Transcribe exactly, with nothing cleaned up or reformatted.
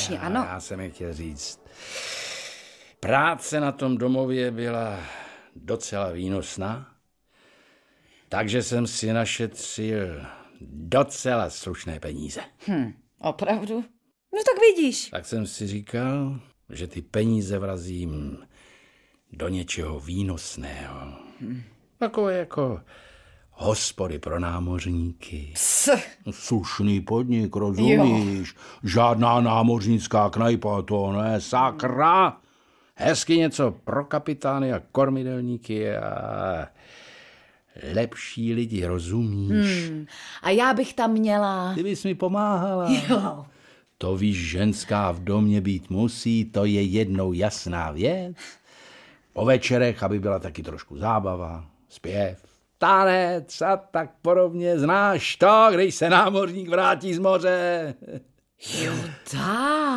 Skutečně, ano. Já jsem je chtěl říct. Práce na tom domově byla docela výnosná, takže jsem si našetřil docela slušné peníze. Hm, opravdu? No tak vidíš. Tak jsem si říkal, že ty peníze vrazím do něčeho výnosného. Hm. Takové jako hospody pro námořníky. Ps. Slušný podnik, rozumíš? Jo. Žádná námořnická knajpa, to ne, sakra. Hezky něco pro kapitány a kormidelníky a lepší lidi, rozumíš? Hmm. A já bych tam měla... Ty bys mi pomáhala. Jo. To víš, ženská v domě být musí, to je jednou jasná věc. Po večerech, aby byla taky trošku zábava, zpěv, tanec a tak podobně. Znáš to, když se námořník vrátí z moře? Jo, tak.